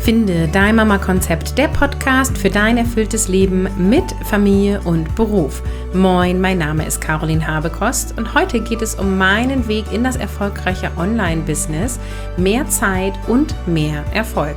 Finde dein Mama-Konzept, der Podcast für dein erfülltes Leben mit Familie und Beruf. Moin, mein Name ist Caroline Habekost und heute geht es um meinen Weg in das erfolgreiche Online-Business, mehr Zeit und mehr Erfolg.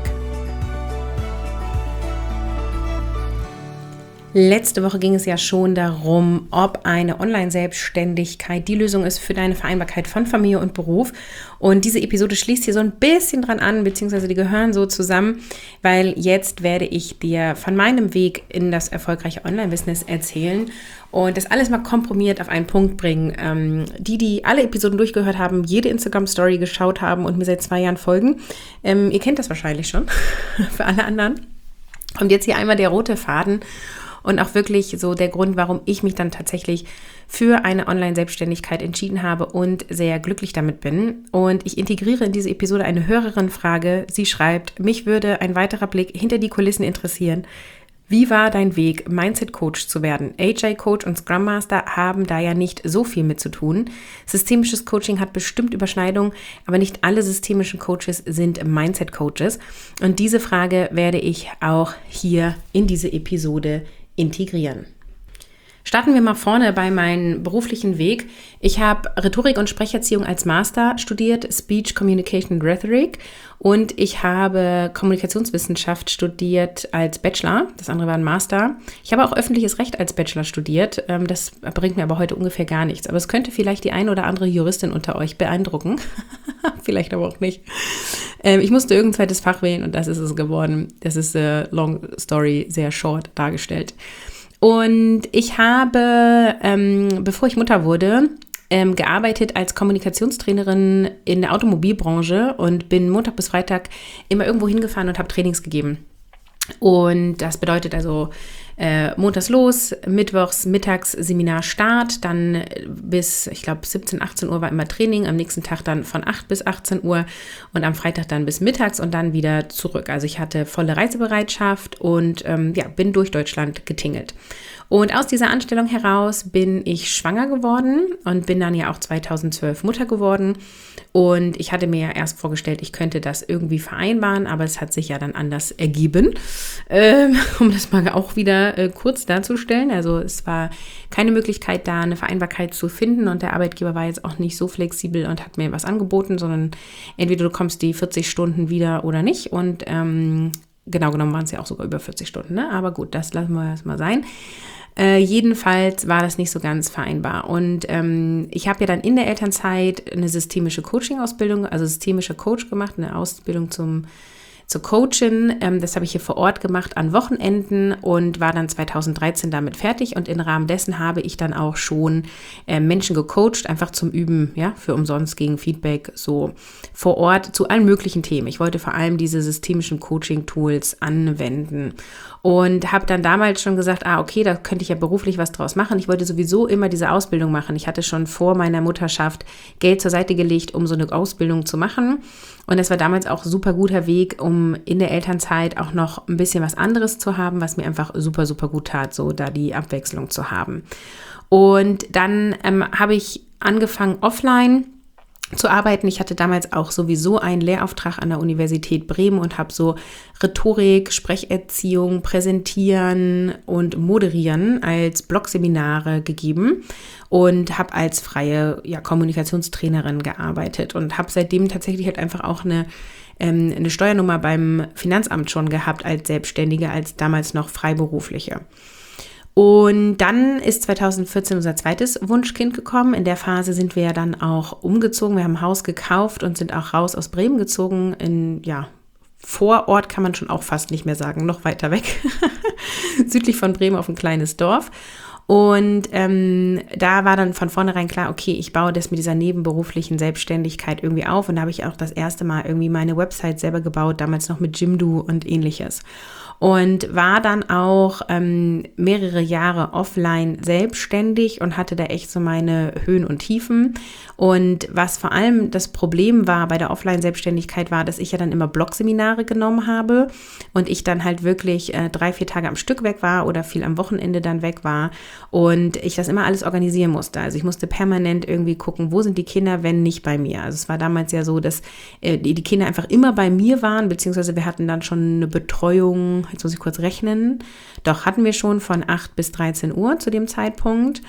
Letzte Woche ging es ja schon darum, ob eine Online-Selbstständigkeit die Lösung ist für deine Vereinbarkeit von Familie und Beruf. Und diese Episode schließt hier so ein bisschen dran an, beziehungsweise die gehören so zusammen, weil jetzt werde ich dir von meinem Weg in das erfolgreiche Online-Business erzählen und das alles mal komprimiert auf einen Punkt bringen. Die alle Episoden durchgehört haben, jede Instagram-Story geschaut haben und mir seit 2 Jahren folgen, ihr kennt das wahrscheinlich schon. Für alle anderen kommt jetzt hier einmal der rote Faden. Und auch wirklich so der Grund, warum ich mich dann tatsächlich für eine Online-Selbstständigkeit entschieden habe und sehr glücklich damit bin. Und ich integriere in diese Episode eine Hörerin-Frage. Sie schreibt, mich würde ein weiterer Blick hinter die Kulissen interessieren. Wie war dein Weg, Mindset-Coach zu werden? Agile-Coach und Scrum Master haben da ja nicht so viel mit zu tun. Systemisches Coaching hat bestimmt Überschneidungen, aber nicht alle systemischen Coaches sind Mindset-Coaches. Und diese Frage werde ich auch hier in diese Episode integrieren. Starten wir mal vorne bei meinem beruflichen Weg. Ich habe Rhetorik und Sprecherziehung als Master studiert, Speech, Communication und Rhetoric, und ich habe Kommunikationswissenschaft studiert als Bachelor. Das andere war ein Master. Ich habe auch öffentliches Recht als Bachelor studiert. Das bringt mir aber heute ungefähr gar nichts. Aber es könnte vielleicht die eine oder andere Juristin unter euch beeindrucken. Vielleicht aber auch nicht. Ich musste irgendein zweites Fach wählen und das ist es geworden. Das ist long story, sehr short dargestellt. Und ich habe, bevor ich Mutter wurde, gearbeitet als Kommunikationstrainerin in der Automobilbranche und bin Montag bis Freitag immer irgendwo hingefahren und habe Trainings gegeben. Und das bedeutet also montags los, mittwochs, mittags Seminarstart, dann bis, ich glaube, 17, 18 Uhr war immer Training, am nächsten Tag dann von 8 bis 18 Uhr und am Freitag dann bis mittags und dann wieder zurück. Also ich hatte volle Reisebereitschaft und bin durch Deutschland getingelt. Und aus dieser Anstellung heraus bin ich schwanger geworden und bin dann ja auch 2012 Mutter geworden. Und ich hatte mir ja erst vorgestellt, ich könnte das irgendwie vereinbaren, aber es hat sich ja dann anders ergeben, um das mal auch wieder kurz darzustellen. Also es war keine Möglichkeit, da eine Vereinbarkeit zu finden und der Arbeitgeber war jetzt auch nicht so flexibel und hat mir was angeboten, sondern entweder du kommst die 40 Stunden wieder oder nicht. Und genau genommen waren es ja auch sogar über 40 Stunden, ne? Aber gut, das lassen wir erstmal sein. Jedenfalls war das nicht so ganz vereinbar. Und ich habe ja dann in der Elternzeit eine systemische Coaching-Ausbildung, also systemischer Coach gemacht, eine Ausbildung zur Coachin. Das habe ich hier vor Ort gemacht an Wochenenden und war dann 2013 damit fertig. Und im Rahmen dessen habe ich dann auch schon Menschen gecoacht, einfach zum Üben, ja, für umsonst gegen Feedback, so vor Ort zu allen möglichen Themen. Ich wollte vor allem diese systemischen Coaching-Tools anwenden. Und habe dann damals schon gesagt, okay, da könnte ich ja beruflich was draus machen. Ich wollte sowieso immer diese Ausbildung machen. Ich hatte schon vor meiner Mutterschaft Geld zur Seite gelegt, um so eine Ausbildung zu machen. Und das war damals auch ein super guter Weg, um in der Elternzeit auch noch ein bisschen was anderes zu haben, was mir einfach super, super gut tat, so da die Abwechslung zu haben. Und dann habe ich angefangen offline zu arbeiten. Ich hatte damals auch sowieso einen Lehrauftrag an der Universität Bremen und habe so Rhetorik, Sprecherziehung, Präsentieren und Moderieren als Blogseminare gegeben und habe als freie Kommunikationstrainerin gearbeitet und habe seitdem tatsächlich halt einfach auch eine Steuernummer beim Finanzamt schon gehabt als Selbstständige, als damals noch Freiberufliche. Und dann ist 2014 unser zweites Wunschkind gekommen. In der Phase sind wir ja dann auch umgezogen. Wir haben ein Haus gekauft und sind auch raus aus Bremen gezogen. Vorort kann man schon auch fast nicht mehr sagen, noch weiter weg. Südlich von Bremen auf ein kleines Dorf. Und da war dann von vornherein klar, okay, ich baue das mit dieser nebenberuflichen Selbstständigkeit irgendwie auf. Und da habe ich auch das erste Mal irgendwie meine Website selber gebaut, damals noch mit Jimdo und ähnliches. und war dann auch mehrere Jahre offline selbstständig und hatte da echt so meine Höhen und Tiefen. Und was vor allem das Problem war bei der Offline-Selbstständigkeit war, dass ich ja dann immer Blogseminare genommen habe und ich dann halt wirklich 3-4 Tage am Stück weg war oder viel am Wochenende dann weg war und ich das immer alles organisieren musste. Also ich musste permanent irgendwie gucken, wo sind die Kinder, wenn nicht bei mir. Also es war damals ja so, dass die Kinder einfach immer bei mir waren, beziehungsweise wir hatten dann schon eine Betreuung, jetzt muss ich kurz rechnen, doch hatten wir schon von 8 bis 13 Uhr zu dem Zeitpunkt.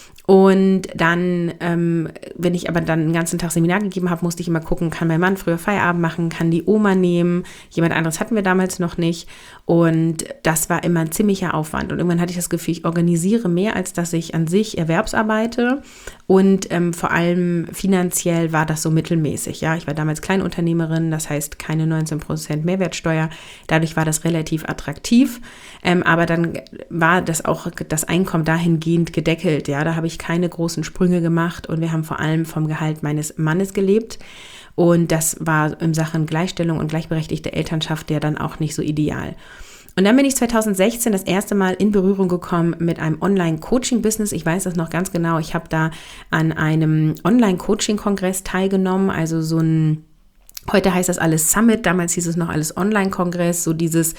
Und dann, wenn ich aber dann den ganzen Tag Seminar gegeben habe, musste ich immer gucken, kann mein Mann früher Feierabend machen, kann die Oma nehmen, jemand anderes hatten wir damals noch nicht. Und das war immer ein ziemlicher Aufwand. Und irgendwann hatte ich das Gefühl, ich organisiere mehr, als dass ich an sich erwerbsarbeite. Und vor allem finanziell war das so mittelmäßig. Ja, ich war damals Kleinunternehmerin, das heißt keine 19% Mehrwertsteuer. Dadurch war das relativ attraktiv. Aber dann war das auch das Einkommen dahingehend gedeckelt. Ja, da habe ich keine großen Sprünge gemacht und wir haben vor allem vom Gehalt meines Mannes gelebt. Und das war in Sachen Gleichstellung und gleichberechtigte Elternschaft ja dann auch nicht so ideal. Und dann bin ich 2016 das erste Mal in Berührung gekommen mit einem Online-Coaching-Business. Ich weiß das noch ganz genau. Ich habe da an einem Online-Coaching-Kongress teilgenommen, also so ein, heute heißt das alles Summit, damals hieß es noch alles Online-Kongress, so dieses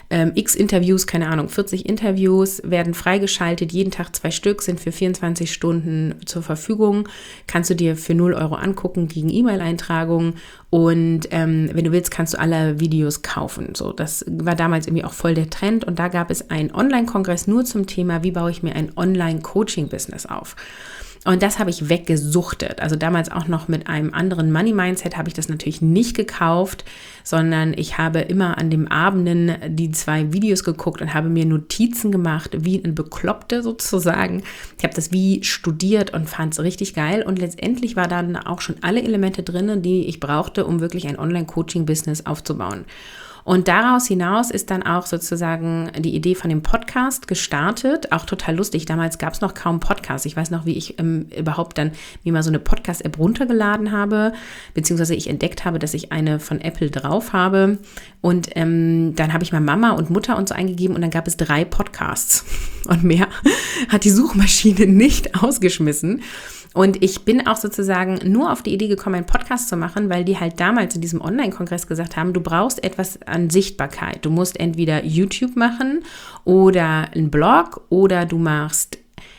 x Interviews, keine Ahnung, 40 Interviews werden freigeschaltet, jeden Tag 2 Stück, sind für 24 Stunden zur Verfügung, kannst du dir für 0 Euro angucken gegen E-Mail-Eintragung und wenn du willst, kannst du alle Videos kaufen. So, das war damals irgendwie auch voll der Trend und da gab es einen Online-Kongress nur zum Thema, wie baue ich mir ein Online-Coaching-Business auf. Und das habe ich weggesuchtet. Also damals auch noch mit einem anderen Money-Mindset habe ich das natürlich nicht gekauft, sondern ich habe immer an den Abenden die 2 Videos geguckt und habe mir Notizen gemacht, wie ein Bekloppte sozusagen. Ich habe das wie studiert und fand es richtig geil. Und letztendlich war dann auch schon alle Elemente drin, die ich brauchte, um wirklich ein Online-Coaching-Business aufzubauen. Und daraus hinaus ist dann auch sozusagen die Idee von dem Podcast gestartet. Auch total lustig. Damals gab es noch kaum Podcasts. Ich weiß noch, wie ich überhaupt dann mir mal so eine Podcast-App runtergeladen habe, beziehungsweise ich entdeckt habe, dass ich eine von Apple drauf habe. Und dann habe ich mal Mama und Mutter und so eingegeben und dann gab es 3 Podcasts. Und mehr hat die Suchmaschine nicht ausgeschmissen. Und ich bin auch sozusagen nur auf die Idee gekommen, einen Podcast zu machen, weil die halt damals in diesem Online-Kongress gesagt haben, du brauchst etwas an Sichtbarkeit. Du musst entweder YouTube machen oder einen Blog oder du machst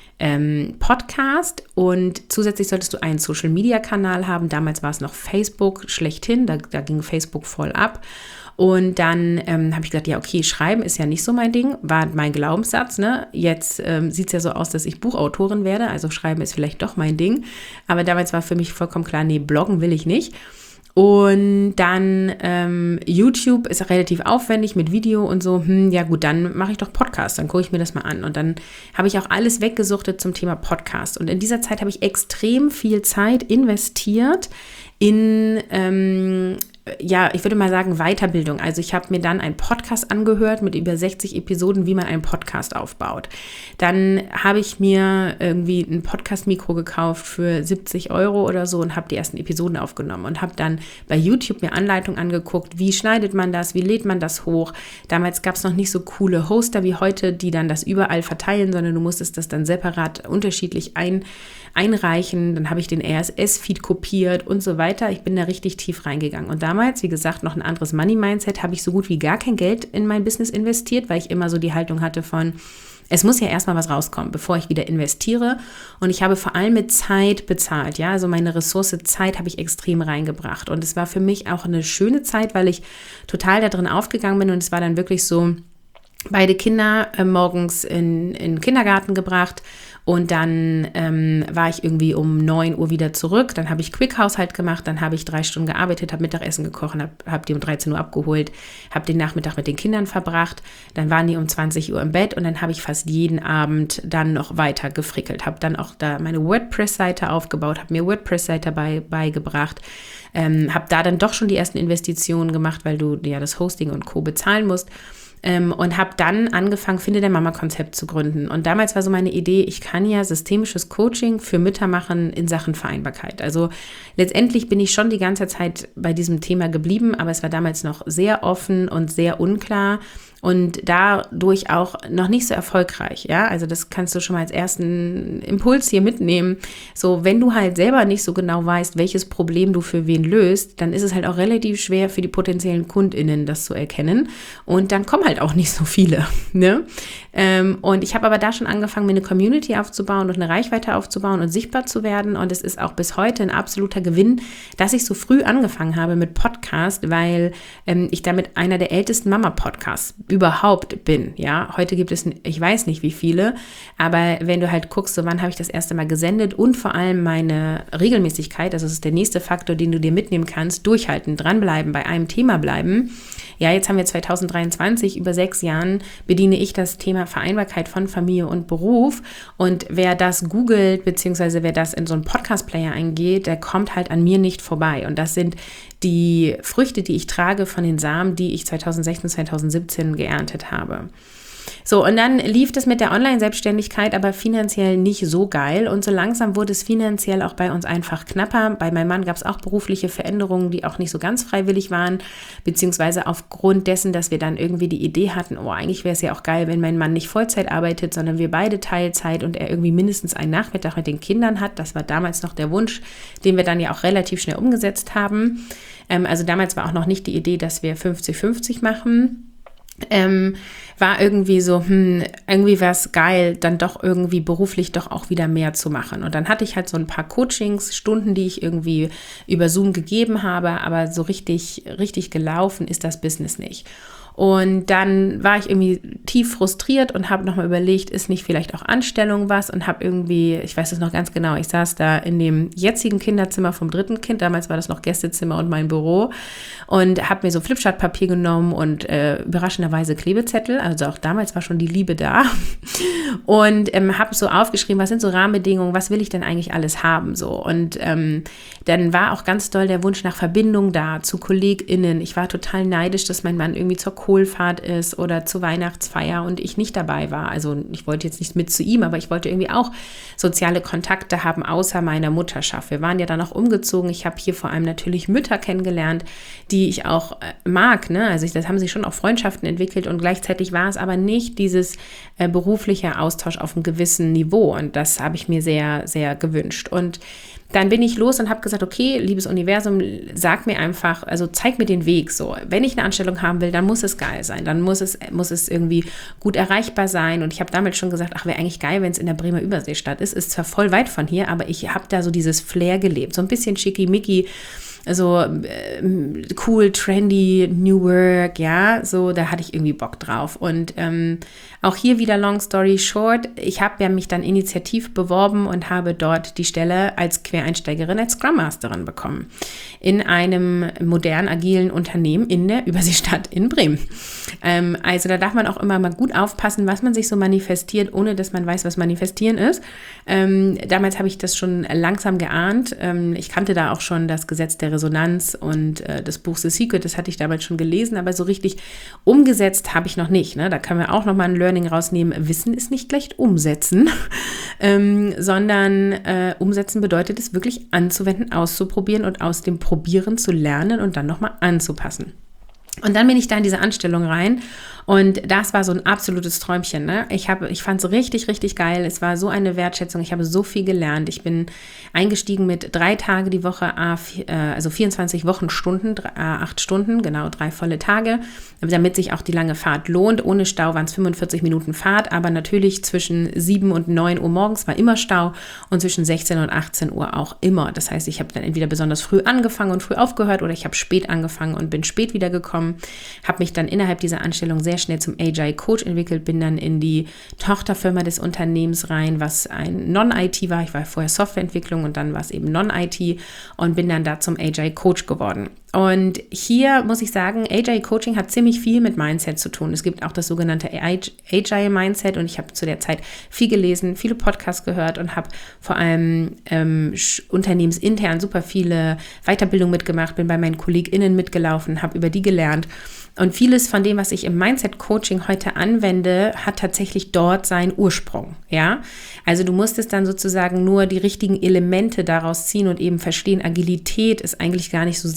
Podcast und zusätzlich solltest du einen Social-Media-Kanal haben. Damals war es noch Facebook schlechthin, da ging Facebook voll ab. Und dann habe ich gedacht, ja okay, Schreiben ist ja nicht so mein Ding, war mein Glaubenssatz. Ne? Jetzt sieht es ja so aus, dass ich Buchautorin werde, also Schreiben ist vielleicht doch mein Ding. Aber damals war für mich vollkommen klar, nee, bloggen will ich nicht. Und dann YouTube ist relativ aufwendig mit Video und so, ja gut, dann mache ich doch Podcast, dann gucke ich mir das mal an. Und dann habe ich auch alles weggesuchtet zum Thema Podcast. Und in dieser Zeit habe ich extrem viel Zeit investiert in ich würde mal sagen Weiterbildung. Also ich habe mir dann einen Podcast angehört mit über 60 Episoden, wie man einen Podcast aufbaut. Dann habe ich mir irgendwie ein Podcast-Mikro gekauft für 70 Euro oder so und habe die ersten Episoden aufgenommen und habe dann bei YouTube mir Anleitungen angeguckt, wie schneidet man das, wie lädt man das hoch. Damals gab es noch nicht so coole Hoster wie heute, die dann das überall verteilen, sondern du musstest das dann separat unterschiedlich einreichen. Dann habe ich den RSS-Feed kopiert und so weiter. Ich bin da richtig tief reingegangen. Und damals, wie gesagt, noch ein anderes Money-Mindset, habe ich so gut wie gar kein Geld in mein Business investiert, weil ich immer so die Haltung hatte von, es muss ja erstmal was rauskommen, bevor ich wieder investiere. Und ich habe vor allem mit Zeit bezahlt. Ja, also meine Ressource Zeit habe ich extrem reingebracht. Und es war für mich auch eine schöne Zeit, weil ich total da drin aufgegangen bin. Und es war dann wirklich so, beide Kinder morgens in den Kindergarten gebracht und dann war ich irgendwie um 9 Uhr wieder zurück. Dann habe ich Quick-Haushalt gemacht, dann habe ich 3 Stunden gearbeitet, habe Mittagessen gekocht, habe die um 13 Uhr abgeholt, habe den Nachmittag mit den Kindern verbracht. Dann waren die um 20 Uhr im Bett und dann habe ich fast jeden Abend dann noch weiter gefrickelt. Habe dann auch da meine WordPress-Seite aufgebaut, habe mir WordPress-Seite beigebracht, habe da dann doch schon die ersten Investitionen gemacht, weil du ja das Hosting und Co. bezahlen musst. Und habe dann angefangen, Finde dein Mama-Konzept zu gründen. Und damals war so meine Idee, ich kann ja systemisches Coaching für Mütter machen in Sachen Vereinbarkeit. Also letztendlich bin ich schon die ganze Zeit bei diesem Thema geblieben, aber es war damals noch sehr offen und sehr unklar. und dadurch auch noch nicht so erfolgreich, ja, also das kannst du schon mal als ersten Impuls hier mitnehmen. So, wenn du halt selber nicht so genau weißt, welches Problem du für wen löst, dann ist es halt auch relativ schwer für die potenziellen KundInnen, das zu erkennen, und dann kommen halt auch nicht so viele, ne? Und ich habe aber da schon angefangen, mir eine Community aufzubauen und eine Reichweite aufzubauen und sichtbar zu werden, und es ist auch bis heute ein absoluter Gewinn, dass ich so früh angefangen habe mit Podcast, weil ich damit einer der ältesten Mama-Podcasts überhaupt bin, ja. Heute gibt es, ich weiß nicht wie viele, aber wenn du halt guckst, so wann habe ich das erste Mal gesendet, und vor allem meine Regelmäßigkeit, also das ist der nächste Faktor, den du dir mitnehmen kannst, durchhalten, dranbleiben, bei einem Thema bleiben. Ja, jetzt haben wir 2023, über 6 Jahren bediene ich das Thema Vereinbarkeit von Familie und Beruf, und wer das googelt, beziehungsweise wer das in so einen Podcast-Player eingeht, der kommt halt an mir nicht vorbei, und das sind die Früchte, die ich trage von den Samen, die ich 2016, 2017 geerntet habe. So, und dann lief das mit der Online-Selbstständigkeit aber finanziell nicht so geil, und so langsam wurde es finanziell auch bei uns einfach knapper. Bei meinem Mann gab es auch berufliche Veränderungen, die auch nicht so ganz freiwillig waren, beziehungsweise aufgrund dessen, dass wir dann irgendwie die Idee hatten, oh, eigentlich wäre es ja auch geil, wenn mein Mann nicht Vollzeit arbeitet, sondern wir beide Teilzeit und er irgendwie mindestens einen Nachmittag mit den Kindern hat. Das war damals noch der Wunsch, den wir dann ja auch relativ schnell umgesetzt haben. Also damals war auch noch nicht die Idee, dass wir 50-50 machen. War irgendwie so, irgendwie wäre es geil, dann doch irgendwie beruflich doch auch wieder mehr zu machen. Und dann hatte ich halt so ein paar Coachingsstunden, die ich irgendwie über Zoom gegeben habe, aber so richtig gelaufen ist das Business nicht. Und dann war ich irgendwie tief frustriert und habe nochmal überlegt, ist nicht vielleicht auch Anstellung was, und habe irgendwie, ich weiß es noch ganz genau, ich saß da in dem jetzigen Kinderzimmer vom 3. Kind, damals war das noch Gästezimmer und mein Büro, und habe mir so Flipchart-Papier genommen und überraschenderweise Klebezettel, also auch damals war schon die Liebe da, und habe so aufgeschrieben, was sind so Rahmenbedingungen, was will ich denn eigentlich alles haben, so, und dann war auch ganz doll der Wunsch nach Verbindung da zu KollegInnen. Ich war total neidisch, dass mein Mann irgendwie zur Kohlfahrt ist oder zur Weihnachtsfeier und ich nicht dabei war. Also ich wollte jetzt nicht mit zu ihm, aber ich wollte irgendwie auch soziale Kontakte haben, außer meiner Mutterschaft. Wir waren ja dann auch umgezogen. Ich habe hier vor allem natürlich Mütter kennengelernt, die ich auch mag, ne? Also das haben sich schon auch Freundschaften entwickelt, und gleichzeitig war es aber nicht dieses berufliche Austausch auf einem gewissen Niveau, und das habe ich mir sehr, sehr gewünscht. Und dann bin ich los und habe gesagt, okay, liebes Universum, sag mir einfach, also zeig mir den Weg so. Wenn ich eine Anstellung haben will, dann muss es geil sein, dann muss es irgendwie gut erreichbar sein. Und ich habe damit schon gesagt, ach, wäre eigentlich geil, wenn es in der Bremer Überseestadt ist. Ist zwar voll weit von hier, aber ich habe da so dieses Flair gelebt, so ein bisschen schickimicki, so cool, trendy, New Work, ja, so, da hatte ich irgendwie Bock drauf. Und auch hier wieder long story short, ich habe ja mich dann initiativ beworben und habe dort die Stelle als Quereinsteigerin, als Scrum Masterin bekommen. In einem modernen, agilen Unternehmen in der Überseestadt in Bremen. Also da darf man auch immer mal gut aufpassen, was man sich so manifestiert, ohne dass man weiß, was manifestieren ist. Damals habe ich das schon langsam geahnt. Ich kannte da auch schon das Gesetz der Resonanz und das Buch The Secret, das hatte ich damals schon gelesen, aber so richtig umgesetzt habe ich noch nicht. Ne? Da können wir auch nochmal ein Learning rausnehmen. Wissen ist nicht gleich umsetzen, sondern umsetzen bedeutet es wirklich anzuwenden, auszuprobieren und aus dem Probieren zu lernen und dann nochmal anzupassen. Und dann bin ich da in diese Anstellung rein, und das war so ein absolutes Träumchen. Ne? Ich fand es richtig, richtig geil. Es war so eine Wertschätzung. Ich habe so viel gelernt. Ich bin eingestiegen mit 3 Tage die Woche, also 24 Wochenstunden, 8 Stunden, genau, 3 volle Tage, damit sich auch die lange Fahrt lohnt. Ohne Stau waren es 45 Minuten Fahrt, aber natürlich zwischen 7 und 9 Uhr morgens war immer Stau und zwischen 16 und 18 Uhr auch immer. Das heißt, ich habe dann entweder besonders früh angefangen und früh aufgehört, oder ich habe spät angefangen und bin spät wiedergekommen, habe mich dann innerhalb dieser Anstellung sehr schnell zum Agile Coach entwickelt, bin dann in die Tochterfirma des Unternehmens rein, was ein Non-IT war. Ich war vorher Softwareentwicklung und dann war es eben Non-IT, und bin dann da zum Agile Coach geworden. Und hier muss ich sagen, Agile Coaching hat ziemlich viel mit Mindset zu tun. Es gibt auch das sogenannte Agile Mindset, und ich habe zu der Zeit viel gelesen, viele Podcasts gehört und habe vor allem unternehmensintern super viele Weiterbildungen mitgemacht, bin bei meinen KollegInnen mitgelaufen, habe über die gelernt. Und vieles von dem, was ich im Mindset-Coaching heute anwende, hat tatsächlich dort seinen Ursprung, ja. Also du musstest dann sozusagen nur die richtigen Elemente daraus ziehen und eben verstehen, Agilität ist eigentlich gar nicht so sehr eine Methode,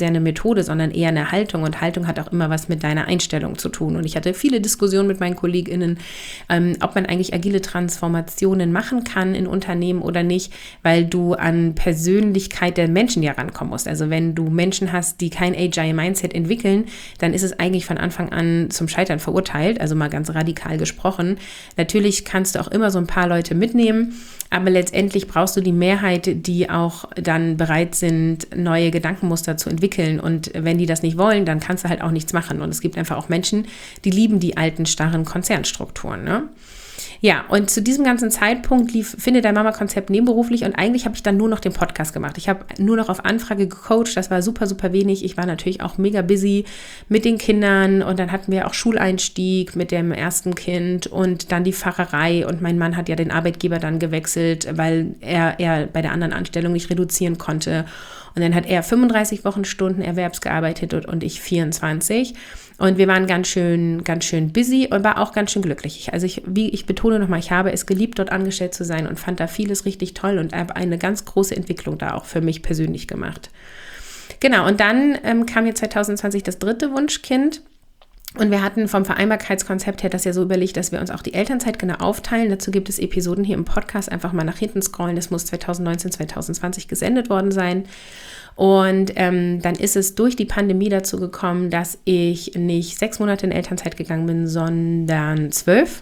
Methode, sondern eher eine Haltung. Und Haltung hat auch immer was mit deiner Einstellung zu tun. Und ich hatte viele Diskussionen mit meinen KollegInnen, ob man eigentlich agile Transformationen machen kann in Unternehmen oder nicht, weil du an Persönlichkeit der Menschen ja rankommen musst. Also wenn du Menschen hast, die kein Agile Mindset entwickeln, dann ist es eigentlich von Anfang an zum Scheitern verurteilt, also mal ganz radikal gesprochen. Natürlich kannst du auch immer so ein paar Leute mitnehmen, aber letztendlich brauchst du die Mehrheit, die auch dann bereit sind, neue Gedankenmuster zu entwickeln. Und wenn die das nicht wollen, dann kannst du halt auch nichts machen. Und es gibt einfach auch Menschen, die lieben die alten, starren Konzernstrukturen, ne? Ja, und zu diesem ganzen Zeitpunkt lief Finde dein Mama-Konzept nebenberuflich und eigentlich habe ich dann nur noch den Podcast gemacht. Ich habe nur noch auf Anfrage gecoacht, das war super, super wenig. Ich war natürlich auch mega busy mit den Kindern und dann hatten wir auch Schuleinstieg mit dem ersten Kind und dann die Pfarrerei und mein Mann hat ja den Arbeitgeber dann gewechselt, weil er bei der anderen Anstellung nicht reduzieren konnte. Und dann hat er 35 Wochenstunden erwerbsgearbeitet und ich 24. Und wir waren ganz schön busy und war auch ganz schön glücklich. Also ich betone nochmal, ich habe es geliebt, dort angestellt zu sein und fand da vieles richtig toll und habe eine ganz große Entwicklung da auch für mich persönlich gemacht. Genau, und dann kam jetzt 2020 das 3. Wunschkind. Und wir hatten vom Vereinbarkeitskonzept her das ja so überlegt, dass wir uns auch die Elternzeit genau aufteilen. Dazu gibt es Episoden hier im Podcast. Einfach mal nach hinten scrollen. Das muss 2019, 2020 gesendet worden sein. Und dann ist es durch die Pandemie dazu gekommen, dass ich nicht 6 Monate in Elternzeit gegangen bin, sondern 12.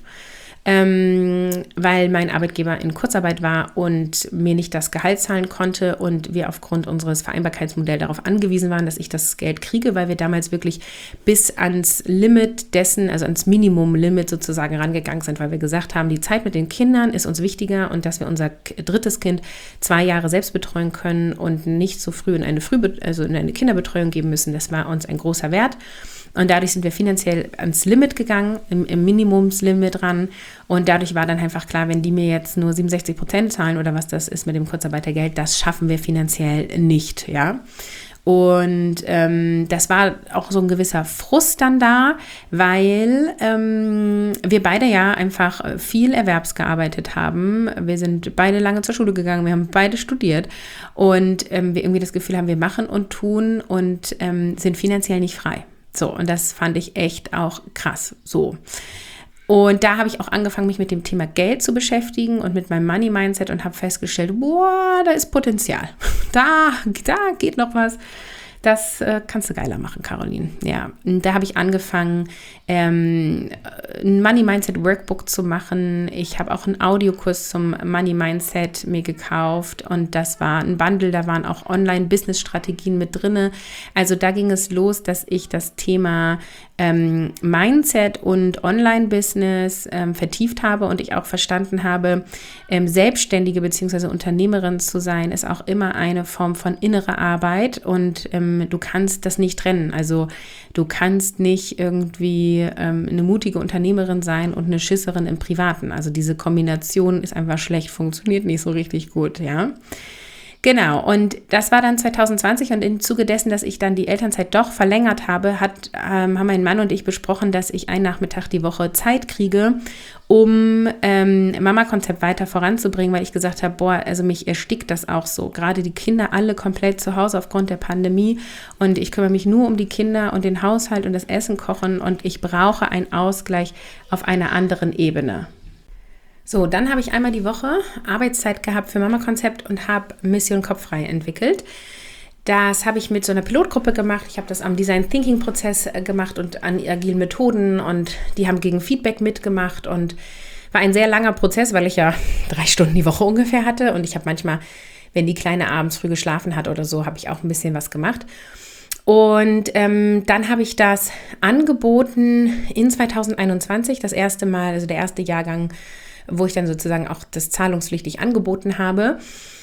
Weil mein Arbeitgeber in Kurzarbeit war und mir nicht das Gehalt zahlen konnte und wir aufgrund unseres Vereinbarkeitsmodells darauf angewiesen waren, dass ich das Geld kriege, weil wir damals wirklich bis ans Limit dessen, also ans Minimum-Limit sozusagen rangegangen sind, weil wir gesagt haben, die Zeit mit den Kindern ist uns wichtiger und dass wir unser 3. Kind 2 Jahre selbst betreuen können und nicht so früh in eine Kinderbetreuung geben müssen, das war uns ein großer Wert. Und dadurch sind wir finanziell ans Limit gegangen, im Minimumslimit ran. Und dadurch war dann einfach klar, wenn die mir jetzt nur 67% zahlen oder was das ist mit dem Kurzarbeitergeld, das schaffen wir finanziell nicht, ja. Und das war auch so ein gewisser Frust dann da, weil wir beide ja einfach viel erwerbsgearbeitet haben. Wir sind beide lange zur Schule gegangen, wir haben beide studiert und wir irgendwie das Gefühl haben, wir machen und tun und sind finanziell nicht frei. So, und das fand ich echt auch krass, so. Und da habe ich auch angefangen, mich mit dem Thema Geld zu beschäftigen und mit meinem Money-Mindset und habe festgestellt, boah, da ist Potenzial. Da geht noch was. Das kannst du geiler machen, Caroline. Ja, und da habe ich angefangen, ein Money-Mindset-Workbook zu machen. Ich habe auch einen Audiokurs zum Money-Mindset mir gekauft und das war ein Bundle, da waren auch Online-Business-Strategien mit drin. Also da ging es los, dass ich das Thema Mindset und Online-Business vertieft habe und ich auch verstanden habe, Selbstständige bzw. Unternehmerin zu sein, ist auch immer eine Form von innerer Arbeit und du kannst das nicht trennen. Also du kannst nicht irgendwie eine mutige Unternehmerin sein und eine Schisserin im Privaten. Also diese Kombination ist einfach schlecht, funktioniert nicht so richtig gut, ja. Genau, und das war dann 2020 und im Zuge dessen, dass ich dann die Elternzeit doch verlängert habe, haben mein Mann und ich besprochen, dass ich einen Nachmittag die Woche Zeit kriege, um Mama-Konzept weiter voranzubringen, weil ich gesagt habe, boah, also mich erstickt das auch so. Gerade die Kinder alle komplett zu Hause aufgrund der Pandemie und ich kümmere mich nur um die Kinder und den Haushalt und das Essen kochen und ich brauche einen Ausgleich auf einer anderen Ebene. So, dann habe ich einmal die Woche Arbeitszeit gehabt für Mama-Konzept und habe Mission Kopffrei entwickelt. Das habe ich mit so einer Pilotgruppe gemacht. Ich habe das am Design Thinking Prozess gemacht und an agilen Methoden und die haben gegen Feedback mitgemacht und war ein sehr langer Prozess, weil ich ja 3 Stunden die Woche ungefähr hatte und ich habe manchmal, wenn die Kleine abends früh geschlafen hat oder so, habe ich auch ein bisschen was gemacht. Und dann habe ich das angeboten in 2021, das erste Mal, also der erste Jahrgang, wo ich dann sozusagen auch das zahlungspflichtig angeboten habe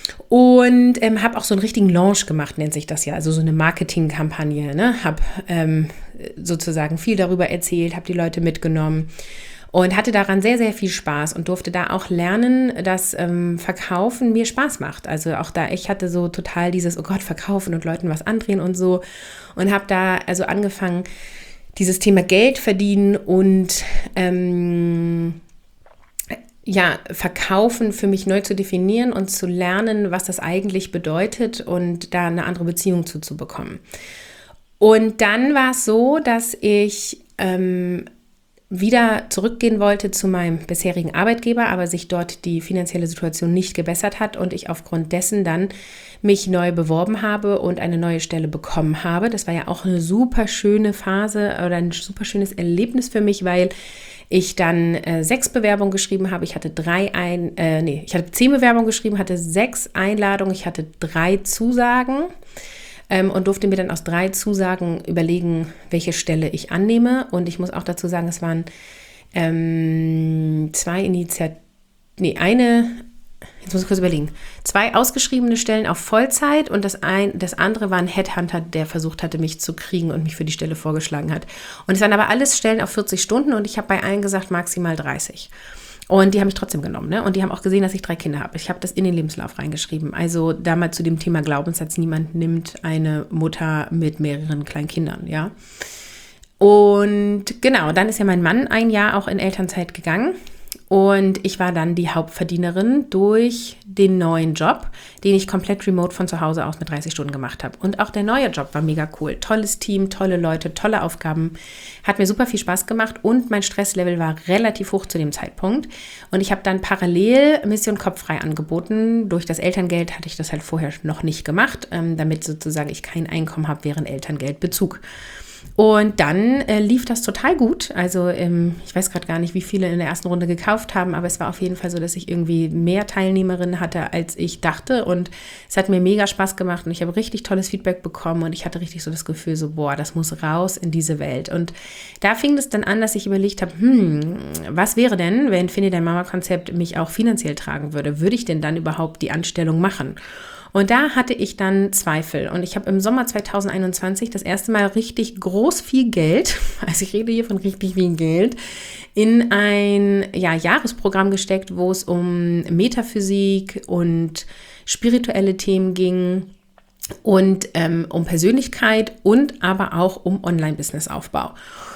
und habe auch so einen richtigen Launch gemacht, nennt sich das ja, also so eine Marketingkampagne, ne? Habe sozusagen viel darüber erzählt, habe die Leute mitgenommen und hatte daran sehr, sehr viel Spaß und durfte da auch lernen, dass Verkaufen mir Spaß macht. Also auch da, ich hatte so total dieses, oh Gott, verkaufen und Leuten was andrehen und so und habe da also angefangen, dieses Thema Geld verdienen und Verkaufen für mich neu zu definieren und zu lernen, was das eigentlich bedeutet und da eine andere Beziehung zu bekommen. Und dann war es so, dass ich wieder zurückgehen wollte zu meinem bisherigen Arbeitgeber, aber sich dort die finanzielle Situation nicht gebessert hat und ich aufgrund dessen dann mich neu beworben habe und eine neue Stelle bekommen habe. Das war ja auch eine super schöne Phase oder ein super schönes Erlebnis für mich, weil ich dann 6 Bewerbungen geschrieben habe. Ich hatte 10 Bewerbungen geschrieben, hatte 6 Einladungen, ich hatte 3 Zusagen. Und durfte mir dann aus 3 Zusagen überlegen, welche Stelle ich annehme. Und ich muss auch dazu sagen, es waren jetzt muss ich kurz überlegen, 2 ausgeschriebene Stellen auf Vollzeit und das andere war ein Headhunter, der versucht hatte, mich zu kriegen und mich für die Stelle vorgeschlagen hat. Und es waren aber alles Stellen auf 40 Stunden und ich habe bei allen gesagt, maximal 30. Und die haben mich trotzdem genommen, ne? Und die haben auch gesehen, dass ich 3 Kinder habe. Ich habe das in den Lebenslauf reingeschrieben. Also damals zu dem Thema Glaubenssatz, niemand nimmt eine Mutter mit mehreren kleinen Kindern, ja. Und genau, dann ist ja mein Mann ein Jahr auch in Elternzeit gegangen. Und ich war dann die Hauptverdienerin durch den neuen Job, den ich komplett remote von zu Hause aus mit 30 Stunden gemacht habe. Und auch der neue Job war mega cool. Tolles Team, tolle Leute, tolle Aufgaben. Hat mir super viel Spaß gemacht und mein Stresslevel war relativ hoch zu dem Zeitpunkt. Und ich habe dann parallel Mission Kopffrei angeboten. Durch das Elterngeld hatte ich das halt vorher noch nicht gemacht, damit sozusagen ich kein Einkommen habe während Elterngeldbezug. Und dann lief das total gut. Also ich weiß gerade gar nicht, wie viele in der ersten Runde gekauft haben, aber es war auf jeden Fall so, dass ich irgendwie mehr Teilnehmerinnen hatte, als ich dachte. Und es hat mir mega Spaß gemacht und ich habe richtig tolles Feedback bekommen und ich hatte richtig so das Gefühl, so boah, das muss raus in diese Welt. Und da fing es dann an, dass ich überlegt habe, was wäre denn, wenn Finde dein Mama-Konzept mich auch finanziell tragen würde? Würde ich denn dann überhaupt die Anstellung machen? Und da hatte ich dann Zweifel und ich habe im Sommer 2021 das erste Mal richtig groß viel Geld, also ich rede hier von richtig viel Geld, in ein Jahresprogramm gesteckt, wo es um Metaphysik und spirituelle Themen ging und um Persönlichkeit und aber auch um Online-Business-Aufbau.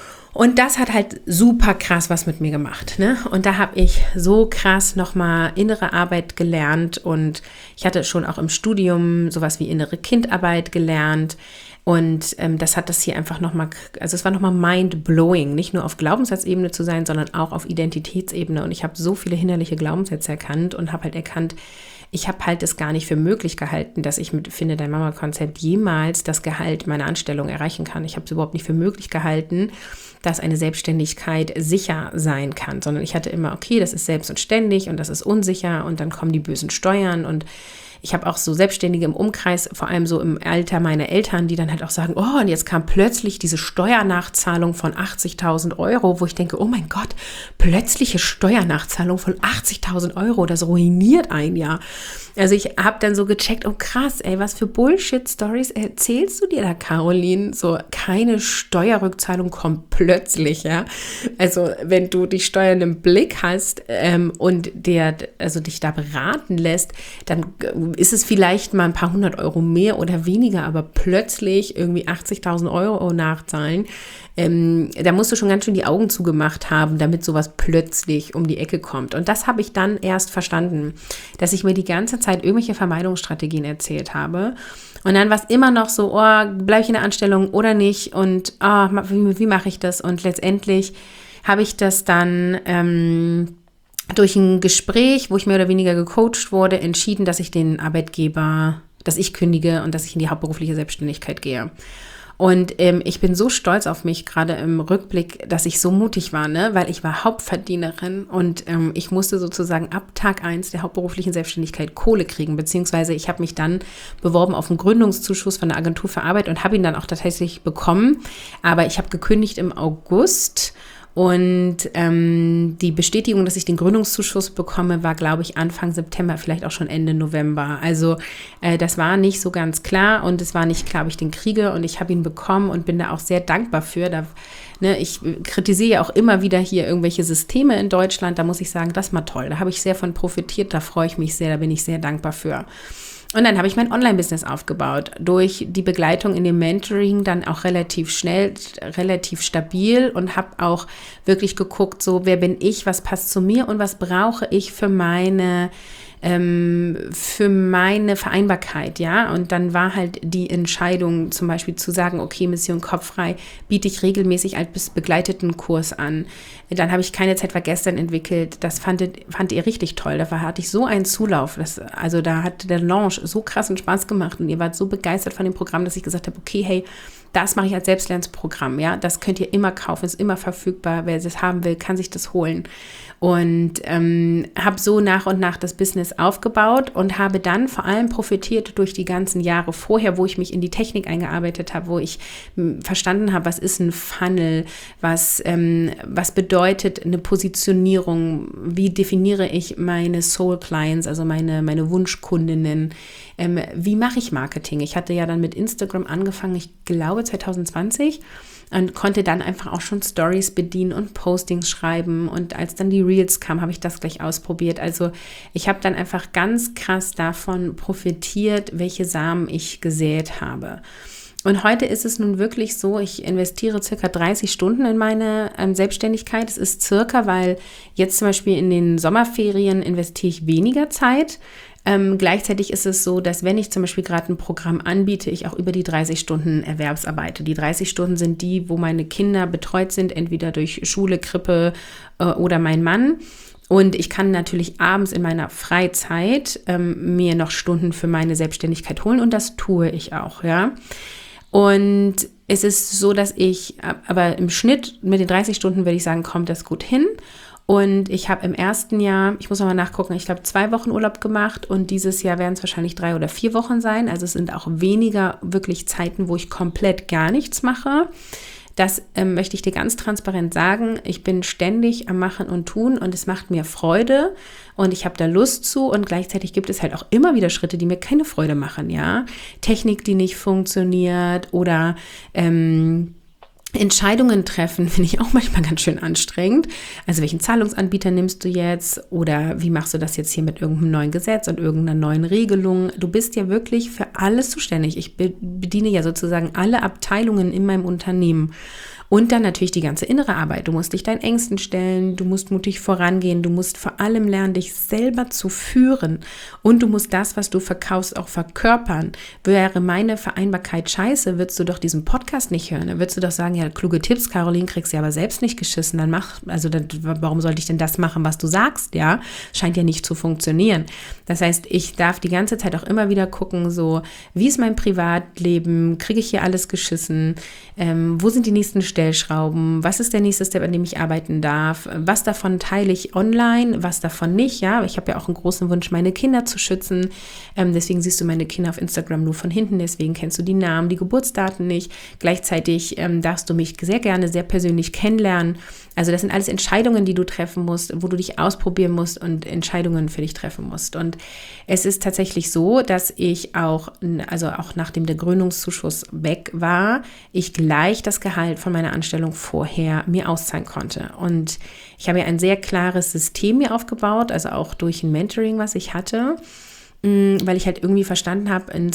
Und das hat halt super krass was mit mir gemacht, ne? Und da habe ich so krass nochmal innere Arbeit gelernt und ich hatte schon auch im Studium sowas wie innere Kindarbeit gelernt und das hat das hier einfach nochmal, also es war nochmal mind-blowing, nicht nur auf Glaubenssatzebene zu sein, sondern auch auf Identitätsebene und ich habe so viele hinderliche Glaubenssätze erkannt und habe halt erkannt, ich habe halt es gar nicht für möglich gehalten, dass ich mit Finde dein Mama-Konzept jemals das Gehalt meiner Anstellung erreichen kann. Ich habe es überhaupt nicht für möglich gehalten, dass eine Selbstständigkeit sicher sein kann, sondern ich hatte immer, okay, das ist selbst und ständig und das ist unsicher und dann kommen die bösen Steuern und ich habe auch so Selbstständige im Umkreis, vor allem so im Alter meiner Eltern, die dann halt auch sagen, oh, und jetzt kam plötzlich diese Steuernachzahlung von 80.000 €, wo ich denke, oh mein Gott, plötzliche Steuernachzahlung von 80.000 €, das ruiniert ein Jahr. Also ich habe dann so gecheckt, oh krass, ey, was für Bullshit-Stories erzählst du dir da, Caroline? So, keine Steuerrückzahlung kommt plötzlich, ja. Also wenn du die Steuern im Blick hast und dich da beraten lässt, dann ist es vielleicht mal ein paar 100 € mehr oder weniger, aber plötzlich irgendwie 80.000 € nachzahlen, da musst du schon ganz schön die Augen zugemacht haben, damit sowas plötzlich um die Ecke kommt. Und das habe ich dann erst verstanden, dass ich mir die ganze Zeit irgendwelche Vermeidungsstrategien erzählt habe. Und dann war es immer noch so, oh, bleibe ich in der Anstellung oder nicht? Und wie mache ich das? Und letztendlich habe ich das dann durch ein Gespräch, wo ich mehr oder weniger gecoacht wurde, entschieden, dass ich den Arbeitgeber, dass ich kündige und dass ich in die hauptberufliche Selbstständigkeit gehe. Und ich bin so stolz auf mich, gerade im Rückblick, dass ich so mutig war, ne? Weil ich war Hauptverdienerin und ich musste sozusagen ab Tag 1 der hauptberuflichen Selbstständigkeit Kohle kriegen, beziehungsweise ich habe mich dann beworben auf einen Gründungszuschuss von der Agentur für Arbeit und habe ihn dann auch tatsächlich bekommen. Aber ich habe gekündigt im August. Und die Bestätigung, dass ich den Gründungszuschuss bekomme, war, glaube ich, Anfang September, vielleicht auch schon Ende November. Also das war nicht so ganz klar und es war nicht klar, ob ich den kriege. Und ich habe ihn bekommen und bin da auch sehr dankbar für. Ich kritisiere ja auch immer wieder hier irgendwelche Systeme in Deutschland. Da muss ich sagen, das war toll. Da habe ich sehr von profitiert, da freue ich mich sehr, da bin ich sehr dankbar für. Und dann habe ich mein Online-Business aufgebaut. Durch die Begleitung in dem Mentoring dann auch relativ schnell, relativ stabil und habe auch wirklich geguckt, so wer bin ich, was passt zu mir und was brauche ich für meine für meine Vereinbarkeit, ja. Und dann war halt die Entscheidung zum Beispiel zu sagen, okay, Mission Kopffrei biete ich regelmäßig als begleiteten Kurs an. Dann habe ich keine Zeit war gestern entwickelt. Das fand ihr richtig toll. Da hatte ich so einen Zulauf. Also da hat der Launch so krassen Spaß gemacht und ihr wart so begeistert von dem Programm, dass ich gesagt habe, okay, hey, das mache ich als Selbstlernprogramm, ja, das könnt ihr immer kaufen, ist immer verfügbar, wer das haben will, kann sich das holen. Und habe so nach und nach das Business aufgebaut und habe dann vor allem profitiert durch die ganzen Jahre vorher, wo ich mich in die Technik eingearbeitet habe, wo ich verstanden habe, was ist ein Funnel, was bedeutet eine Positionierung, wie definiere ich meine Soul Clients, also meine Wunschkundinnen, wie mache ich Marketing? Ich hatte ja dann mit Instagram angefangen, ich glaube 2020, und konnte dann einfach auch schon Stories bedienen und Postings schreiben. Und als dann die Reels kamen, habe ich das gleich ausprobiert. Also ich habe dann einfach ganz krass davon profitiert, welche Samen ich gesät habe. Und heute ist es nun wirklich so, ich investiere circa 30 Stunden in meine Selbstständigkeit. Es ist circa, weil jetzt zum Beispiel in den Sommerferien investiere ich weniger Zeit. Gleichzeitig ist es so, dass wenn ich zum Beispiel gerade ein Programm anbiete, ich auch über die 30 Stunden erwerbsarbeite. Die 30 Stunden sind die, wo meine Kinder betreut sind, entweder durch Schule, Krippe oder mein Mann. Und ich kann natürlich abends in meiner Freizeit mir noch Stunden für meine Selbstständigkeit holen und das tue ich auch, ja. Und es ist so, dass aber im Schnitt mit den 30 Stunden würde ich sagen, kommt das gut hin. Und ich habe im ersten Jahr, ich muss noch mal nachgucken, ich glaube 2 Wochen Urlaub gemacht und dieses Jahr werden es wahrscheinlich 3 oder 4 Wochen sein. Also es sind auch weniger wirklich Zeiten, wo ich komplett gar nichts mache. Das möchte ich dir ganz transparent sagen. Ich bin ständig am Machen und Tun und es macht mir Freude und ich habe da Lust zu und gleichzeitig gibt es halt auch immer wieder Schritte, die mir keine Freude machen, ja. Technik, die nicht funktioniert oder Entscheidungen treffen, finde ich auch manchmal ganz schön anstrengend. Also welchen Zahlungsanbieter nimmst du jetzt oder wie machst du das jetzt hier mit irgendeinem neuen Gesetz und irgendeiner neuen Regelung? Du bist ja wirklich für alles zuständig. Ich bediene ja sozusagen alle Abteilungen in meinem Unternehmen. Und dann natürlich die ganze innere Arbeit. Du musst dich deinen Ängsten stellen, du musst mutig vorangehen, du musst vor allem lernen, dich selber zu führen. Und du musst das, was du verkaufst, auch verkörpern. Wäre meine Vereinbarkeit scheiße, würdest du doch diesen Podcast nicht hören. Dann würdest du doch sagen, ja, kluge Tipps, Caroline, kriegst du ja aber selbst nicht geschissen. Warum sollte ich denn das machen, was du sagst? Ja, scheint ja nicht zu funktionieren. Das heißt, ich darf die ganze Zeit auch immer wieder gucken, so, wie ist mein Privatleben? Kriege ich hier alles geschissen? Wo sind die nächsten Stellschrauben? Was ist der nächste Step, an dem ich arbeiten darf? Was davon teile ich online? Was davon nicht? Ja, ich habe ja auch einen großen Wunsch, meine Kinder zu schützen. Deswegen siehst du meine Kinder auf Instagram nur von hinten. Deswegen kennst du die Namen, die Geburtsdaten nicht. Gleichzeitig darfst du mich sehr gerne, sehr persönlich kennenlernen. Also das sind alles Entscheidungen, die du treffen musst, wo du dich ausprobieren musst und Entscheidungen für dich treffen musst. Und es ist tatsächlich so, dass ich auch nachdem der Gründungszuschuss weg war, ich gleich das Gehalt von meiner Anstellung vorher mir auszahlen konnte. Und ich habe ja ein sehr klares System mir aufgebaut, also auch durch ein Mentoring, was ich hatte, weil ich halt irgendwie verstanden habe, in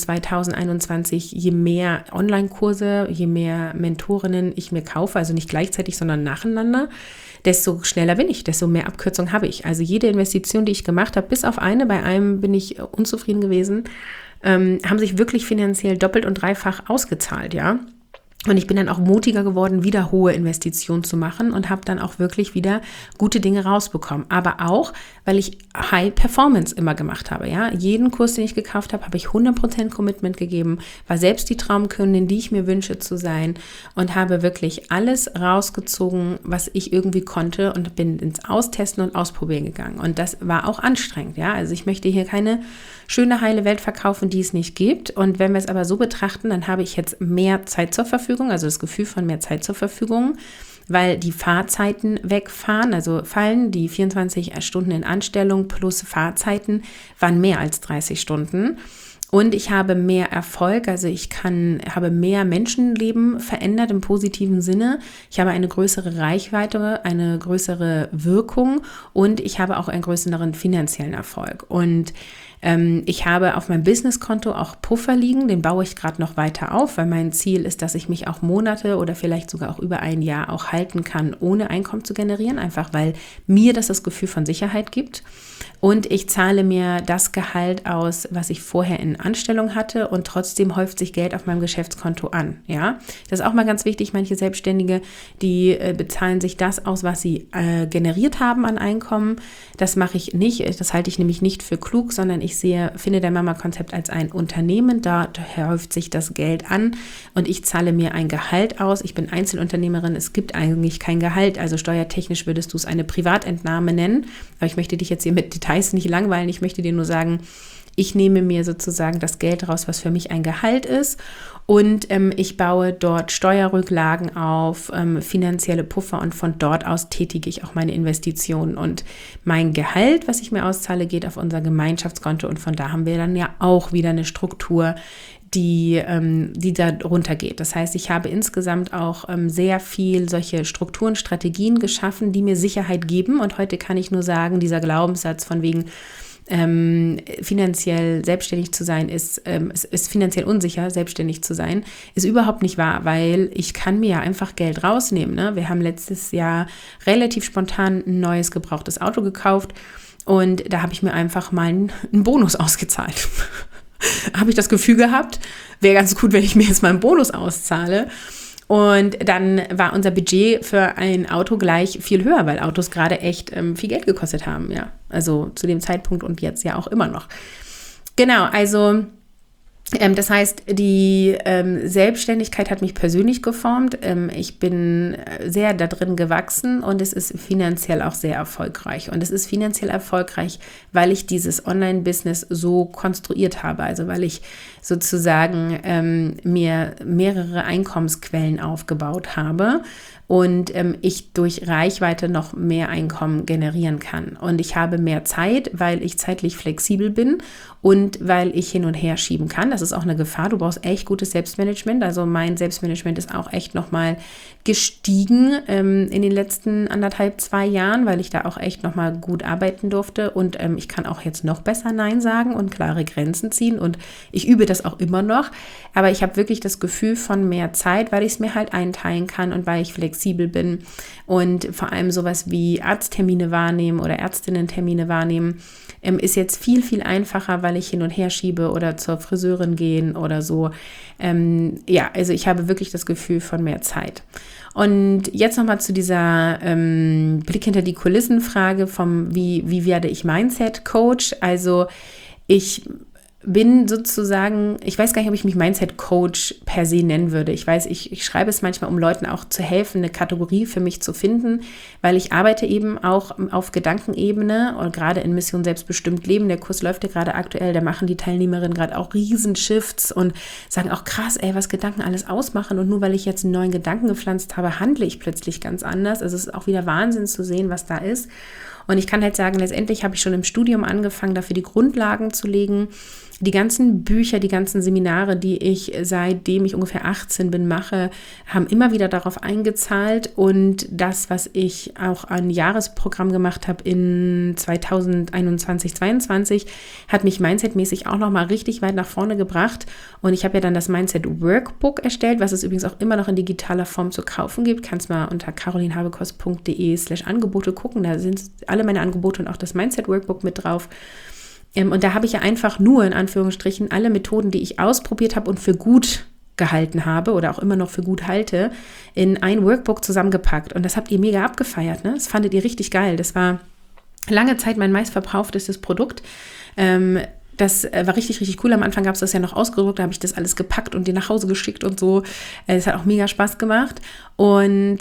2021, je mehr Online-Kurse, je mehr Mentorinnen ich mir kaufe, also nicht gleichzeitig, sondern nacheinander, desto schneller bin ich, desto mehr Abkürzung habe ich. Also jede Investition, die ich gemacht habe, bis auf eine, bei einem bin ich unzufrieden gewesen, haben sich wirklich finanziell doppelt und dreifach ausgezahlt, ja. Und ich bin dann auch mutiger geworden, wieder hohe Investitionen zu machen und habe dann auch wirklich wieder gute Dinge rausbekommen. Aber auch, weil ich High Performance immer gemacht habe. Ja, jeden Kurs, den ich gekauft habe, habe ich 100% Commitment gegeben, war selbst die Traumkundin, die ich mir wünsche zu sein und habe wirklich alles rausgezogen, was ich irgendwie konnte und bin ins Austesten und Ausprobieren gegangen. Und das war auch anstrengend. Ja, also ich möchte hier keine schöne, heile Welt verkaufen, die es nicht gibt. Und wenn wir es aber so betrachten, dann habe ich jetzt mehr Zeit zur Verfügung, also das Gefühl von mehr Zeit zur Verfügung, weil die Fahrzeiten wegfahren, also fallen die 24 Stunden in Anstellung plus Fahrzeiten waren mehr als 30 Stunden. Und ich habe mehr Erfolg, also habe mehr Menschenleben verändert im positiven Sinne. Ich habe eine größere Reichweite, eine größere Wirkung und ich habe auch einen größeren finanziellen Erfolg. Und Ich habe auf meinem Businesskonto auch Puffer liegen, den baue ich gerade noch weiter auf, weil mein Ziel ist, dass ich mich auch Monate oder vielleicht sogar auch über ein Jahr auch halten kann, ohne Einkommen zu generieren, einfach weil mir das Gefühl von Sicherheit gibt. Und ich zahle mir das Gehalt aus, was ich vorher in Anstellung hatte, und trotzdem häuft sich Geld auf meinem Geschäftskonto an. Ja, das ist auch mal ganz wichtig. Manche Selbstständige, die bezahlen sich das aus, was sie generiert haben an Einkommen. Das mache ich nicht. Das halte ich nämlich nicht für klug, sondern ich finde der Mama-Konzept als ein Unternehmen. Da häuft sich das Geld an und ich zahle mir ein Gehalt aus. Ich bin Einzelunternehmerin. Es gibt eigentlich kein Gehalt. Also steuertechnisch würdest du es eine Privatentnahme nennen. Aber ich möchte dich jetzt hier mit Details nicht langweilen. Ich möchte dir nur sagen, ich nehme mir sozusagen das Geld raus, was für mich ein Gehalt ist, und ich baue dort Steuerrücklagen auf, finanzielle Puffer, und von dort aus tätige ich auch meine Investitionen. Und mein Gehalt, was ich mir auszahle, geht auf unser Gemeinschaftskonto, und von da haben wir dann ja auch wieder eine Struktur, die da runtergeht. Das heißt, ich habe insgesamt auch sehr viel solche Strukturen, Strategien geschaffen, die mir Sicherheit geben. Und heute kann ich nur sagen, dieser Glaubenssatz von wegen finanziell selbstständig zu sein, es ist finanziell unsicher, selbstständig zu sein, ist überhaupt nicht wahr, weil ich kann mir ja einfach Geld rausnehmen. Ne? Wir haben letztes Jahr relativ spontan ein neues gebrauchtes Auto gekauft, und da habe ich mir einfach mal einen Bonus ausgezahlt. Habe ich das Gefühl gehabt, wäre ganz gut, wenn ich mir jetzt mal einen Bonus auszahle. Und dann war unser Budget für ein Auto gleich viel höher, weil Autos gerade echt viel Geld gekostet haben. Ja, also zu dem Zeitpunkt und jetzt ja auch immer noch. Genau, also das heißt, die Selbstständigkeit hat mich persönlich geformt. Ich bin sehr da drin gewachsen, und es ist finanziell auch sehr erfolgreich. Und es ist finanziell erfolgreich, weil ich dieses Online-Business so konstruiert habe. Also weil ich sozusagen mir mehrere Einkommensquellen aufgebaut habe und ich durch Reichweite noch mehr Einkommen generieren kann. Und ich habe mehr Zeit, weil ich zeitlich flexibel bin und weil ich hin und her schieben kann. Das ist auch eine Gefahr. Du brauchst echt gutes Selbstmanagement. Also mein Selbstmanagement ist auch echt nochmal gestiegen in den letzten 2 Jahren, weil ich da auch echt nochmal gut arbeiten durfte. Und ich kann auch jetzt noch besser Nein sagen und klare Grenzen ziehen. Und ich übe das auch immer noch. Aber ich habe wirklich das Gefühl von mehr Zeit, weil ich es mir halt einteilen kann und weil ich flexibel bin. Und vor allem sowas wie Arzttermine wahrnehmen oder Ärztinnen-Termine wahrnehmen ist jetzt viel, viel einfacher, weil ich hin und her schiebe oder zur Friseurin gehen oder so. Also ich habe wirklich das Gefühl von mehr Zeit. Und jetzt nochmal zu dieser Blick hinter die Kulissen-Frage vom wie werde ich Mindset-Coach? Also ich bin sozusagen, ich weiß gar nicht, ob ich mich Mindset-Coach per se nennen würde. Ich weiß, ich schreibe es manchmal, um Leuten auch zu helfen, eine Kategorie für mich zu finden, weil ich arbeite eben auch auf Gedankenebene und gerade in Mission Selbstbestimmt Leben. Der Kurs läuft ja gerade aktuell, da machen die Teilnehmerinnen gerade auch Riesenshifts und sagen auch krass, was Gedanken alles ausmachen, und nur weil ich jetzt einen neuen Gedanken gepflanzt habe, handle ich plötzlich ganz anders. Also es ist auch wieder Wahnsinn zu sehen, was da ist. Und ich kann halt sagen, letztendlich habe ich schon im Studium angefangen, dafür die Grundlagen zu legen. Die ganzen Bücher, die ganzen Seminare, die ich seitdem ich ungefähr 18 bin mache, haben immer wieder darauf eingezahlt. Und das, was ich auch an Jahresprogramm gemacht habe in 2021, 2022, hat mich mindsetmäßig auch nochmal richtig weit nach vorne gebracht. Und ich habe ja dann das Mindset Workbook erstellt, was es übrigens auch immer noch in digitaler Form zu kaufen gibt. Kannst mal unter carolinhabekost.de/Angebote gucken. Da sind alle meine Angebote und auch das Mindset Workbook mit drauf. Und da habe ich ja einfach nur in Anführungsstrichen alle Methoden, die ich ausprobiert habe und für gut gehalten habe oder auch immer noch für gut halte, in ein Workbook zusammengepackt. Und das habt ihr mega abgefeiert, ne? Das fandet ihr richtig geil. Das war lange Zeit mein meistverbrauchtestes Produkt. Das war richtig, richtig cool. Am Anfang gab es das ja noch ausgedruckt, da habe ich das alles gepackt und dir nach Hause geschickt und so. Es hat auch mega Spaß gemacht. Und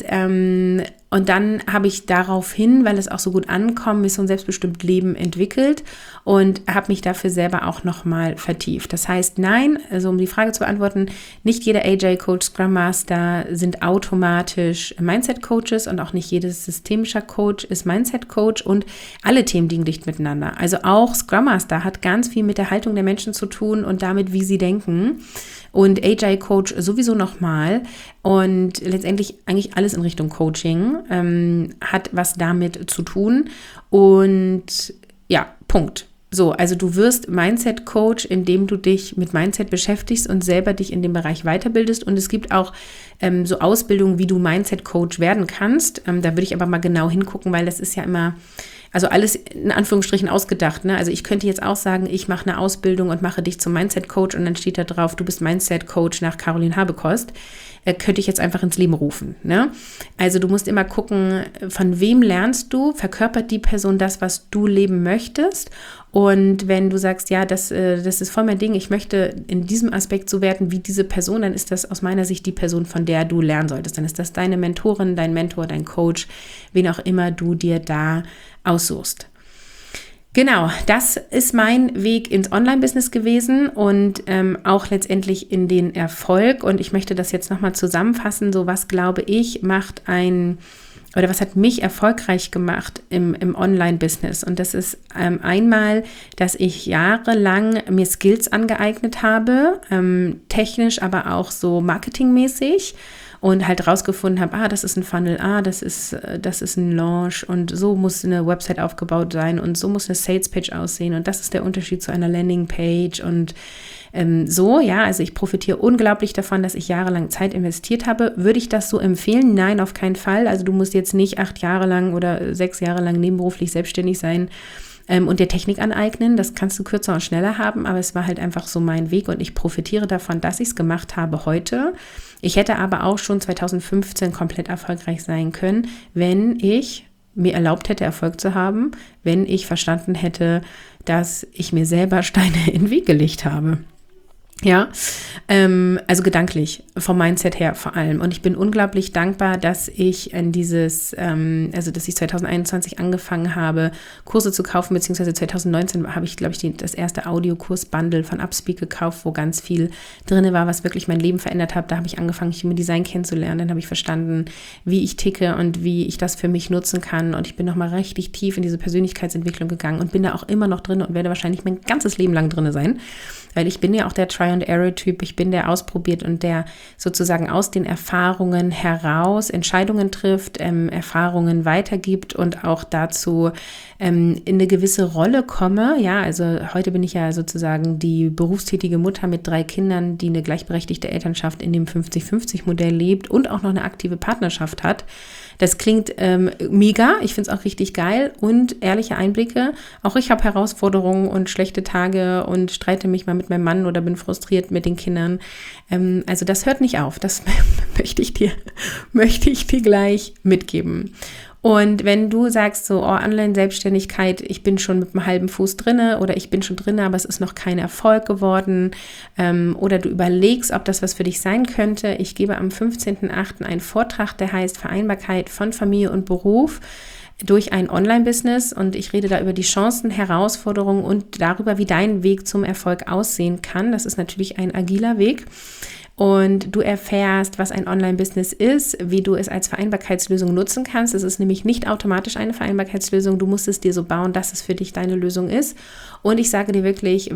dann habe ich daraufhin, weil es auch so gut ankommt, Mission Selbstbestimmt Leben entwickelt und habe mich dafür selber auch nochmal vertieft. Das heißt, nein, also um die Frage zu beantworten, nicht jeder AJ-Coach, Scrum Master sind automatisch Mindset-Coaches und auch nicht jedes systemischer Coach ist Mindset-Coach, und alle Themen liegen dicht miteinander. Also auch Scrum Master hat ganz viel mit der Haltung der Menschen zu tun und damit, wie sie denken. Und AJ-Coach sowieso nochmal. Und letztendlich eigentlich alles in Richtung Coaching hat was damit zu tun. Und ja, Punkt. So, also du wirst Mindset-Coach, indem du dich mit Mindset beschäftigst und selber dich in dem Bereich weiterbildest. Und es gibt auch so Ausbildungen, wie du Mindset-Coach werden kannst. Da würde ich aber mal genau hingucken, weil das ist ja immer, also alles in Anführungsstrichen ausgedacht. Ne? Also ich könnte jetzt auch sagen, ich mache eine Ausbildung und mache dich zum Mindset-Coach und dann steht da drauf, du bist Mindset-Coach nach Caroline Habekost. Könnte ich jetzt einfach ins Leben rufen. Ne? Also du musst immer gucken, von wem lernst du, verkörpert die Person das, was du leben möchtest. Und wenn du sagst, ja, das ist voll mein Ding, ich möchte in diesem Aspekt so werden wie diese Person, dann ist das aus meiner Sicht die Person, von der du lernen solltest. Dann ist das deine Mentorin, dein Mentor, dein Coach, wen auch immer du dir da aussuchst. Genau, das ist mein Weg ins Online-Business gewesen und auch letztendlich in den Erfolg. Und ich möchte das jetzt nochmal zusammenfassen. So, was glaube ich, was hat mich erfolgreich gemacht im Online-Business? Und das ist einmal, dass ich jahrelang mir Skills angeeignet habe, technisch, aber auch so marketingmäßig. Und halt rausgefunden habe, das ist ein Funnel, das ist ein Launch und so muss eine Website aufgebaut sein und so muss eine Sales-Page aussehen und das ist der Unterschied zu einer Landing-Page und also ich profitiere unglaublich davon, dass ich jahrelang Zeit investiert habe. Würde ich das so empfehlen? Nein, auf keinen Fall. Also du musst jetzt nicht 8 Jahre lang oder 6 Jahre lang nebenberuflich selbstständig sein und der Technik aneignen. Das kannst du kürzer und schneller haben, aber es war halt einfach so mein Weg und ich profitiere davon, dass ich es gemacht habe heute. Ich hätte aber auch schon 2015 komplett erfolgreich sein können, wenn ich mir erlaubt hätte, Erfolg zu haben, wenn ich verstanden hätte, dass ich mir selber Steine in den Weg gelegt habe. Ja, also gedanklich, vom Mindset her vor allem. Und ich bin unglaublich dankbar, dass ich dass ich 2021 angefangen habe, Kurse zu kaufen, beziehungsweise 2019 habe ich, glaube ich, das erste Audiokurs-Bundle von Upspeak gekauft, wo ganz viel drin war, was wirklich mein Leben verändert hat. Da habe ich angefangen, Human Design kennenzulernen. Dann habe ich verstanden, wie ich ticke und wie ich das für mich nutzen kann. Und ich bin nochmal richtig tief in diese Persönlichkeitsentwicklung gegangen und bin da auch immer noch drin und werde wahrscheinlich mein ganzes Leben lang drin sein. Weil ich bin ja auch der Try-and-Error-Typ, ich bin der ausprobiert und der sozusagen aus den Erfahrungen heraus Entscheidungen trifft, Erfahrungen weitergibt und auch dazu in eine gewisse Rolle komme. Ja, also heute bin ich ja sozusagen die berufstätige Mutter mit 3 Kindern, die eine gleichberechtigte Elternschaft in dem 50-50-Modell lebt und auch noch eine aktive Partnerschaft hat. Das klingt mega, ich finde es auch richtig geil und ehrliche Einblicke. Auch ich habe Herausforderungen und schlechte Tage und streite mich mal mit meinem Mann oder bin frustriert mit den Kindern. Also das hört nicht auf, das möchte ich dir gleich mitgeben. Und wenn du sagst so, Online-Selbstständigkeit, ich bin schon mit einem halben Fuß drinne oder ich bin schon drinne, aber es ist noch kein Erfolg geworden oder du überlegst, ob das was für dich sein könnte. Ich gebe am 15.08. einen Vortrag, der heißt Vereinbarkeit von Familie und Beruf durch ein Online-Business und ich rede da über die Chancen, Herausforderungen und darüber, wie dein Weg zum Erfolg aussehen kann. Das ist natürlich ein agiler Weg. Und du erfährst, was ein Online-Business ist, wie du es als Vereinbarkeitslösung nutzen kannst. Es ist nämlich nicht automatisch eine Vereinbarkeitslösung. Du musst es dir so bauen, dass es für dich deine Lösung ist. Und ich sage dir wirklich,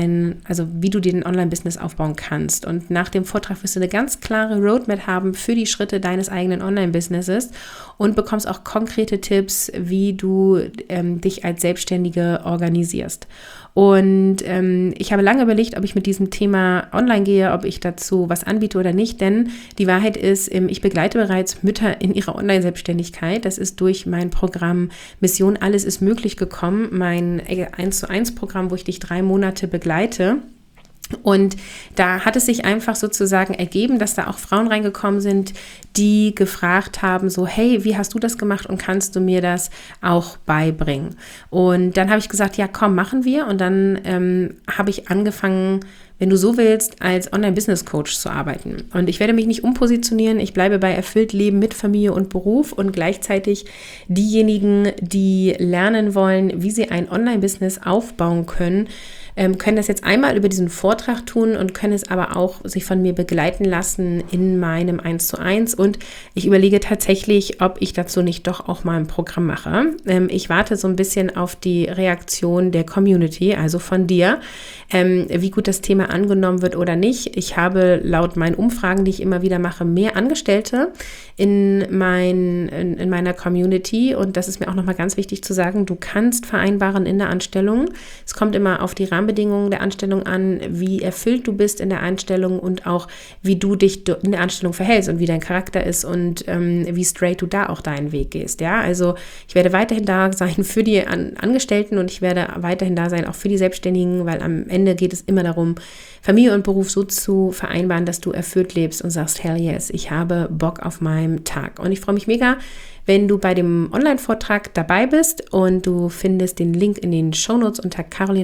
wie du dir ein Online-Business aufbauen kannst. Und nach dem Vortrag wirst du eine ganz klare Roadmap haben für die Schritte deines eigenen Online-Businesses und bekommst auch konkrete Tipps, wie du dich als Selbstständige organisierst. Und ich habe lange überlegt, ob ich mit diesem Thema online gehe, ob ich dazu was anbiete oder nicht, denn die Wahrheit ist, ich begleite bereits Mütter in ihrer Online-Selbstständigkeit. Das ist durch mein Programm Mission Alles ist möglich gekommen, mein 1:1 Programm, wo ich dich 3 Monate begleite. Und da hat es sich einfach sozusagen ergeben, dass da auch Frauen reingekommen sind, die gefragt haben, so, hey, wie hast du das gemacht und kannst du mir das auch beibringen? Und dann habe ich gesagt, ja, komm, machen wir. Und dann habe ich angefangen, wenn du so willst, als Online-Business-Coach zu arbeiten. Und ich werde mich nicht umpositionieren, ich bleibe bei erfüllt Leben mit Familie und Beruf und gleichzeitig diejenigen, die lernen wollen, wie sie ein Online-Business aufbauen können, können das jetzt einmal über diesen Vortrag tun und können es aber auch sich von mir begleiten lassen in meinem 1:1. Und ich überlege tatsächlich, ob ich dazu nicht doch auch mal ein Programm mache. Ich warte so ein bisschen auf die Reaktion der Community, also von dir, wie gut das Thema angenommen wird oder nicht. Ich habe laut meinen Umfragen, die ich immer wieder mache, mehr Angestellte in meiner Community, und das ist mir auch nochmal ganz wichtig zu sagen, du kannst vereinbaren in der Anstellung. Es kommt immer auf die Rahmenbedingungen der Anstellung an, wie erfüllt du bist in der Anstellung und auch wie du dich in der Anstellung verhältst und wie dein Charakter ist und wie straight du da auch deinen Weg gehst. Ja, also ich werde weiterhin da sein für die Angestellten und ich werde weiterhin da sein auch für die Selbstständigen, weil am Ende geht es immer darum, Familie und Beruf so zu vereinbaren, dass du erfüllt lebst und sagst, hell yes, ich habe Bock auf meinen Tag. Und ich freue mich mega, wenn du bei dem Online-Vortrag dabei bist, und du findest den Link in den Shownotes unter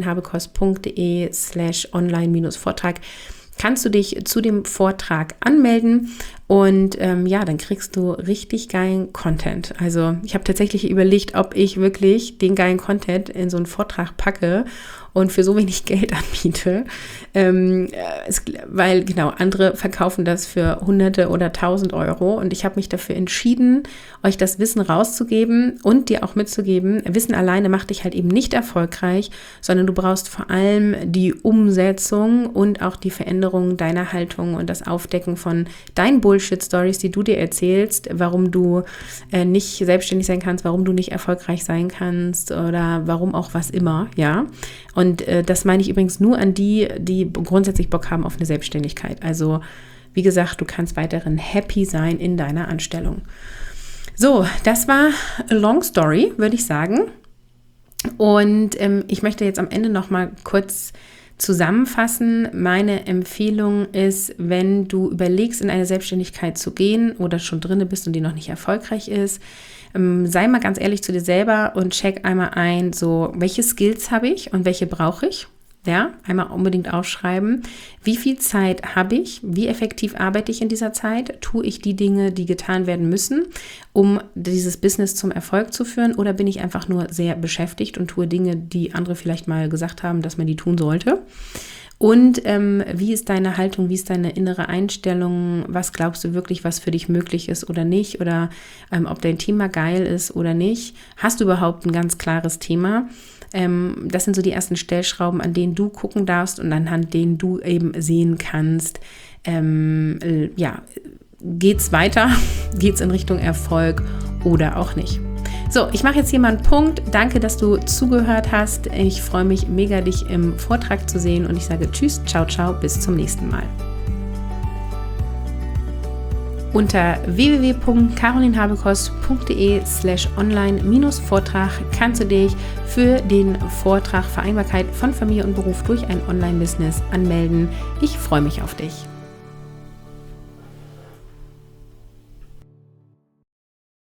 carolinhabekos.de/online-Vortrag. Kannst du dich zu dem Vortrag anmelden und dann kriegst du richtig geilen Content. Also ich habe tatsächlich überlegt, ob ich wirklich den geilen Content in so einen Vortrag packe und für so wenig Geld anbiete, weil genau, andere verkaufen das für Hunderte oder 1.000 Euro, und ich habe mich dafür entschieden, euch das Wissen rauszugeben und dir auch mitzugeben. Wissen alleine macht dich halt eben nicht erfolgreich, sondern du brauchst vor allem die Umsetzung und auch die Veränderung deiner Haltung und das Aufdecken von deinen Bullshit-Stories, die du dir erzählst, warum du nicht selbstständig sein kannst, warum du nicht erfolgreich sein kannst oder warum auch was immer, ja. Und das meine ich übrigens nur an die grundsätzlich Bock haben auf eine Selbstständigkeit. Also wie gesagt, du kannst weiterhin happy sein in deiner Anstellung. So, das war a long story, würde ich sagen. Und ich möchte jetzt am Ende noch mal kurz zusammenfassen. Meine Empfehlung ist, wenn du überlegst, in eine Selbstständigkeit zu gehen oder schon drin bist und die noch nicht erfolgreich ist, sei mal ganz ehrlich zu dir selber und check einmal ein, so welche Skills habe ich und welche brauche ich. Ja, einmal unbedingt aufschreiben. Wie viel Zeit habe ich? Wie effektiv arbeite ich in dieser Zeit? Tue ich die Dinge, die getan werden müssen, um dieses Business zum Erfolg zu führen? Oder bin ich einfach nur sehr beschäftigt und tue Dinge, die andere vielleicht mal gesagt haben, dass man die tun sollte? Und wie ist deine Haltung, wie ist deine innere Einstellung? Was glaubst du wirklich, was für dich möglich ist oder nicht? Oder ob dein Thema geil ist oder nicht? Hast du überhaupt ein ganz klares Thema? Das sind so die ersten Stellschrauben, an denen du gucken darfst und anhand denen du eben sehen kannst, geht's weiter, geht's in Richtung Erfolg oder auch nicht. So, ich mache jetzt hier mal einen Punkt. Danke, dass du zugehört hast. Ich freue mich mega, dich im Vortrag zu sehen, und ich sage Tschüss, ciao, ciao, bis zum nächsten Mal. Unter www.carolinhabekos.de/online-Vortrag kannst du dich für den Vortrag Vereinbarkeit von Familie und Beruf durch ein Online-Business anmelden. Ich freue mich auf dich.